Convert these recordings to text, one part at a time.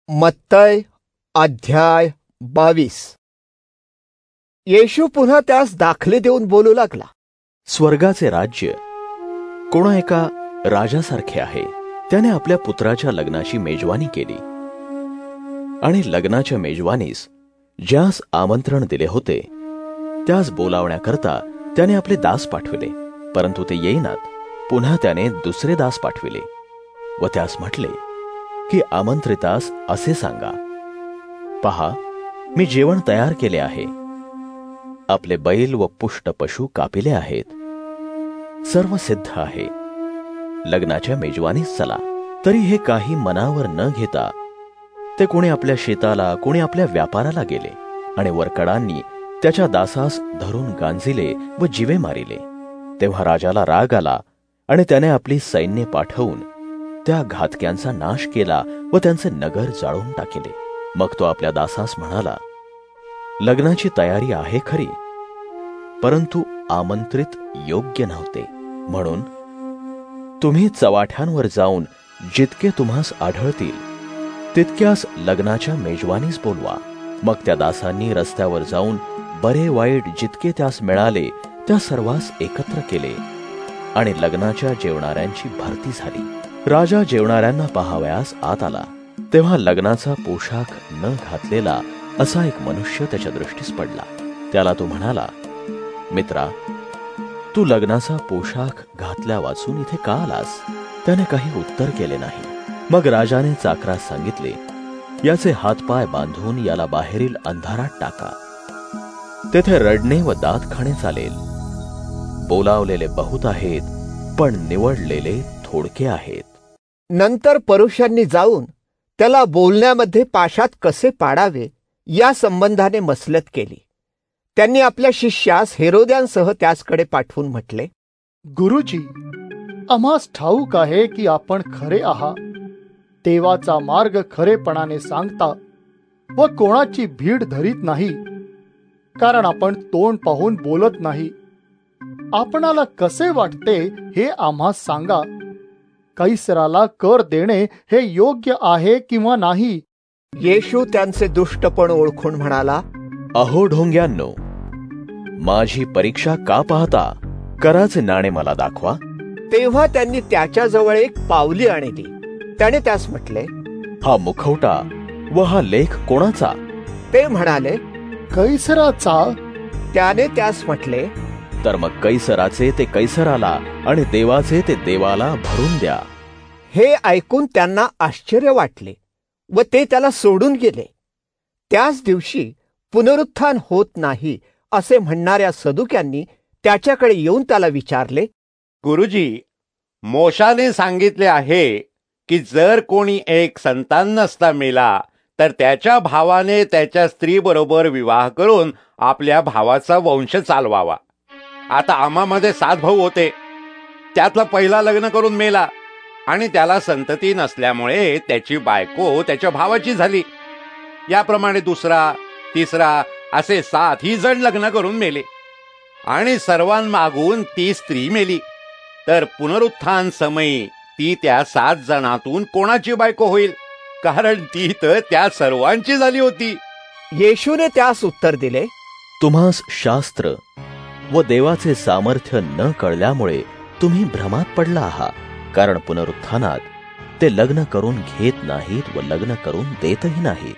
मत्तय अध्याय 22. येशू पुन्हा त्यास दाखले देऊन बोलू लागला. स्वर्गाचे राज्य कोणा एका राजासारखे आहे. त्याने आपल्या पुत्राच्या लग्नाची मेजवानी केली आणि लग्नाच्या मेजवानीस ज्यास आमंत्रण दिले होते त्यास बोलावण्याकरता त्याने आपले दास पाठविले, परंतु ते येईनात. पुन्हा त्याने दुसरे दास पाठविले व त्यास म्हटले की आमंत्रितास असे सांगा, पहा, मी जेवण तयार केले आहे. आपले बैल व पुष्ट पशु कापिले आहेत, सर्व सिद्ध आहे. लग्नाच्या मेजवानीस चला. तरी हे काही मनावर न घेता ते कोणी आपल्या शेताला, कोणी आपल्या व्यापाराला गेले आणि वरकडांनी त्याच्या दासास धरून गांजिले व जिवे मारिले. तेव्हा राजाला राग आला आणि त्याने आपली सैन्य पाठवून त्या घातक्यांचा नाश केला व त्यांचे नगर जाळून टाकले. मग तो आपल्या दासास म्हणाला, लग्नाची तयारी आहे खरी, परंतु आमंत्रित योग्य नव्हते. म्हणून तुम्ही चवाठ्यांवर जाऊन जितके तुम्हास आढळतील तितक्यास लग्नाच्या मेजवानीस बोलवा. मग त्या दासांनी रस्त्यावर जाऊन बरे वाईट जितके त्यास मिळाले त्या सर्वांस एकत्र केले आणि लग्नाच्या जेवणाऱ्यांची भरती झाली. राजा जेवणाऱ्यांना पाहावयास आत आला. तेव्हा लग्नाचा पोशाख न घातलेला असा एक मनुष्य त्याच्या दृष्टीस पडला. त्याला तो म्हणाला, मित्रा, तू लग्नाचा पोशाख घातल्या वाचून इथे का आलास? त्याने काही उत्तर केले नाही. मग राजाने चाकरास सांगितले, याचे हातपाय बांधून याला बाहेरील अंधारात टाका. तेथे रडणे व दात खाणे चालेल. बोलावलेले बहुत आहेत, पण निवडलेले थोडके आहेत. नंतर पुरुषांनी जाऊन त्याला बोलण्यामध्ये पाशात कसे पाडावे या संबंधाने मसलत केली. त्यांनी आपल्या शिष्यास हेरोद्यांसह त्याचकडे पाठवून म्हटले, गुरुजी, आम्हास ठाऊक आहे की आपण खरे आहात, देवाचा मार्ग खरेपणाने सांगता व कोणाची भीड धरीत नाही, कारण आपण तोंड पाहून बोलत नाही. आपणाला कसे वाटते हे आम्हास सांगा. कैसराला कर देणे हे योग्य आहे किंवा नाही? येशू त्यांचे दुष्टपण ओळखून म्हणाला, अहो ढोंग्यांनो, माझी परीक्षा का पाहता? कराचे नाणे मला दाखवा. तेव्हा त्यांनी त्याच्याजवळ एक पावली आणली. त्याने त्यास म्हटले, हा मुखवटा व हा लेख कोणाचा? ते म्हणाले, कैसराचा. त्याने त्यास म्हटले, तर मग कैसराचे ते कैसराला आणि देवाचे ते देवाला भरून द्या. हे ऐकून त्यांना आश्चर्य वाटले व ते त्याला सोडून गेले. त्याच दिवशी पुनरुत्थान होत नाही असे म्हणणाऱ्या सदुक्यांनी त्याच्याकडे येऊन त्याला विचारले, गुरुजी, मोशाने सांगितले आहे की जर कोणी एक संतान नसता मेला तर त्याच्या भावाने त्याच्या स्त्रीबरोबर विवाह करून आपल्या भावाचा वंश चालवावा. आता आम्हामध्ये 7 भाऊ होते. त्यातला पहिला लग्न करून मेला आणि त्याला संतती नसल्यामुळे त्याची बायको त्याच्या भावाची झाली. याप्रमाणे दुसरा, तिसरा असे 7 जण लग्न करून मेले आणि सर्वांमागून ती स्त्री मेली. तर पुनरुत्थान समयी ती त्या 7 जणातून कोणाची बायको होईल? कारण ती तर त्या सर्वांची झाली होती. येशूने त्यास उत्तर दिले, तुम्हास शास्त्र व देवाचे सामर्थ्य न कळल्यामुळे तुम्ही भ्रमात पडला आहात. कारण पुनरुत्थानात ते लग्न करून घेत नाहीत व लग्न करून देतही नाहीत,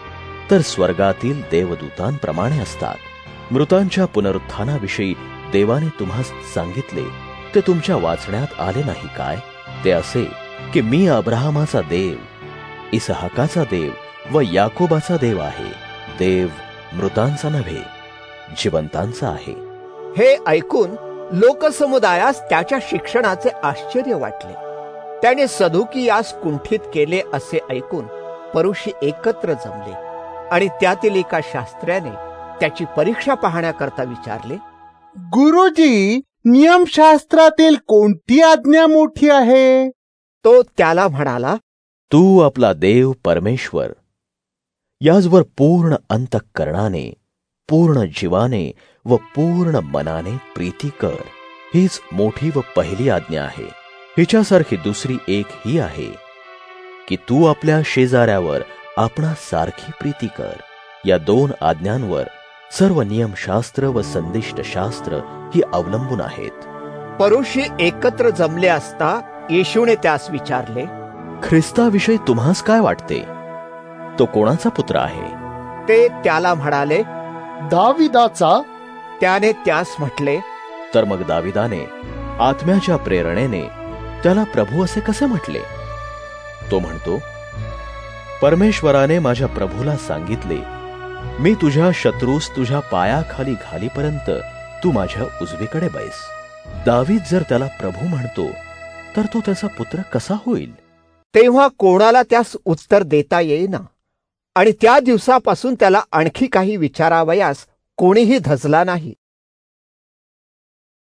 तर स्वर्गातील देवदूतांप्रमाणे असतात. मृतांच्या पुनरुत्थानाविषयी देवाने तुम्हास सांगितले ते तुमच्या वाचण्यात आले नाही काय? ते असे की मी अब्राहमाचा देव, इसहाकाचा देव व याकोबाचा देव आहे. देव मृतांचा नव्हे, जिवंतांचा आहे. हे ऐकून लोकसमुदायास त्याच्या शिक्षणाचे आश्चर्य वाटले. त्याने सदुकियास कुंठित केले असे ऐकून परुषी एकत्र जमले आणि त्यातील एका शास्त्र्याने त्याची परीक्षा पाहण्याकरता विचारले, गुरुजी, नियमशास्त्रातील कोणती आज्ञा मोठी आहे? तो त्याला म्हणाला, तू आपला देव परमेश्वर याचवर पूर्ण अंतःकरणाने, पूर्ण जीवाने व पूर्ण मनाने प्रीती कर. हीच मोठी व पहिली आज्ञा आहे. हिच्यासारखी दुसरी एक ही आहे की तू आपल्या शेजाऱ्यावर आपणास सारखी प्रीती कर. या 2 आज्ञांवर सर्व नियमशास्त्र व संदिष्ट शास्त्र ही अवलंबून आहेत. परुषी एकत्र जमले असता येशूने त्यास विचारले, ख्रिस्ताविषयी तुम्हास काय वाटते? तो कोणाचा पुत्र आहे? ते त्याला म्हणाले, दाविदाचा. त्याने त्यास म्हटले, तर मग दाविदाने आत्म्याच्या प्रेरणेने त्याला प्रभू असे कसे म्हटले? तो म्हणतो, परमेश्वराने माझ्या प्रभूला सांगितले, मी तुझ्या शत्रूस तुझ्या पायाखाली घालीपर्यंत तू माझ्या उजवीकडे बैस. दावीद जर त्याला प्रभू म्हणतो तर तो त्याचा पुत्र कसा होईल? तेव्हा कोणाला त्यास उत्तर देता येईना आणि त्या दिवसापासून त्याला आणखी काही विचारावयास कोणीही धजला नाही.